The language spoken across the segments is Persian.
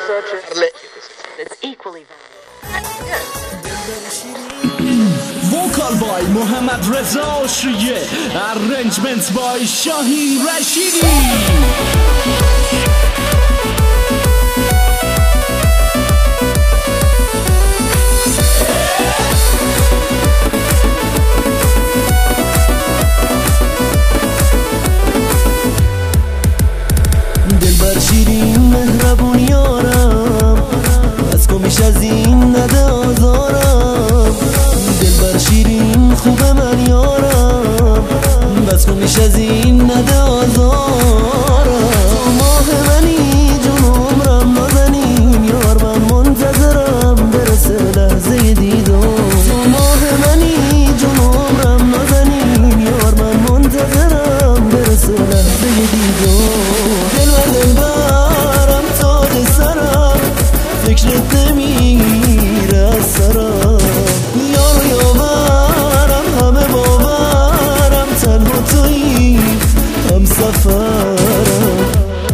Vocal by محمد رضا آشریه، arrangement by شاهین رشیدی. دلبر شیرین مهربون یارم، بس کن میش از این نده آزارم. دلبر شیرین خوب من یارم، بس کن میش از این نده آزارم. تو ماه منی جون عمرم نازنین یار، من منتظرم برسه لحظه دیدار. تو ماه منی جون عمرم نازنین یار، من منتظرم برسه لحظه دیدار. دلبرم تاج سرم، فکرت نمیره از سرم. یار یاورم همه باورم، تنها تویی هم سفرم.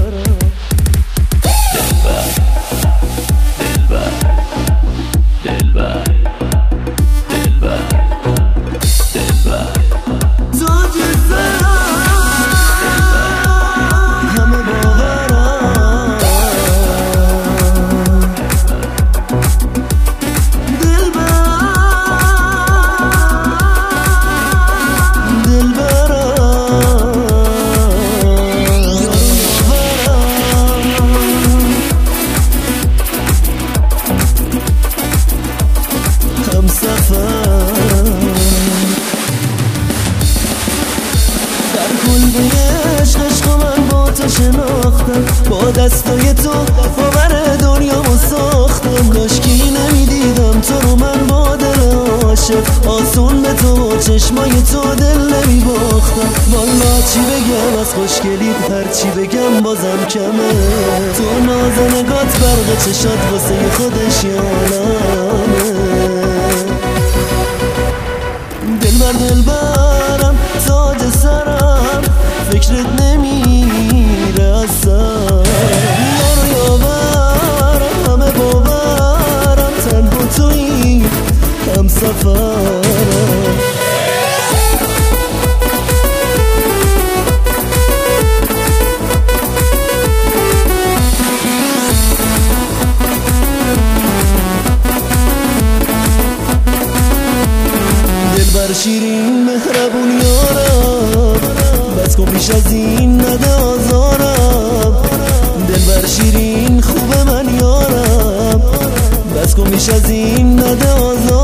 با دستای تو باور دنیامو ساختم. کاشکی نمیدیدم تو رو من با دل عاشق، آسون به تو چشمای تو دل نمیباختم. والا چی بگم از خوشگلیت، هر چی بگم بازم کمه. تو نازنگات برق چشات واسه خودش یالمه. دلبرم تاج سرم، فکرت نمیره از سرم. یار یاورم همه باورم، تنها تویی هم سفرم. دلبر شیرین مهربون یارم، بس کن بیش از این نده آزارم. دلبر شیرین خوب من یارم، بس کن بیش از این نده آزارم.